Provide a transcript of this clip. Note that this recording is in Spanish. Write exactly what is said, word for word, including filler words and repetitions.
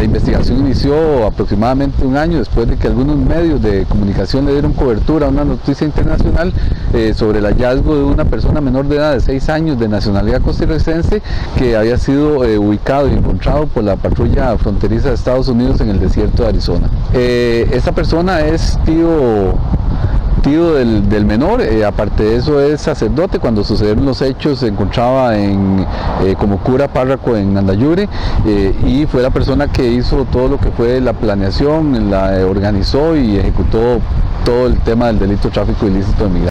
investigación inició aproximadamente un año después de que algunos medios de comunicación le dieron cobertura a una noticia internacional eh, sobre el hallazgo de una persona menor de edad de seis años de nacionalidad costarricense que había sido eh, ubicado y encontrado por la patrulla fronteriza de Estados Unidos en el desierto de Arizona. Eh, esta persona es tío tío del, del menor, eh, aparte de eso es sacerdote. Cuando sucedieron los hechos se encontraba en, eh, como cura párroco en Andayure, eh, y fue la persona que hizo todo lo que fue la planeación, la eh, organizó y ejecutó todo el tema del delito de tráfico ilícito de migrantes.